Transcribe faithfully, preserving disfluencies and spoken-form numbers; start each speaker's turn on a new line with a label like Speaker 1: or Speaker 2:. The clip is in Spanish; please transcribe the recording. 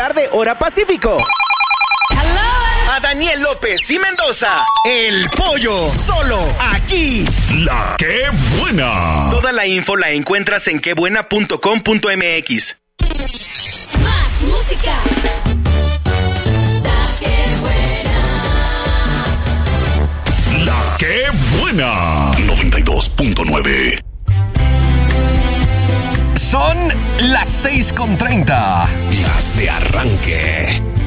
Speaker 1: tarde, hora Pacífico.
Speaker 2: A Daniel López y Mendoza, El Pollo, solo aquí.
Speaker 3: La Qué Buena.
Speaker 2: Toda la info la encuentras en quebuena punto com punto mx.
Speaker 4: Más música. La Qué Buena.
Speaker 3: La Qué Buena. noventa y dos punto nueve.
Speaker 5: Son las seis con treinta.
Speaker 3: Las de arranque.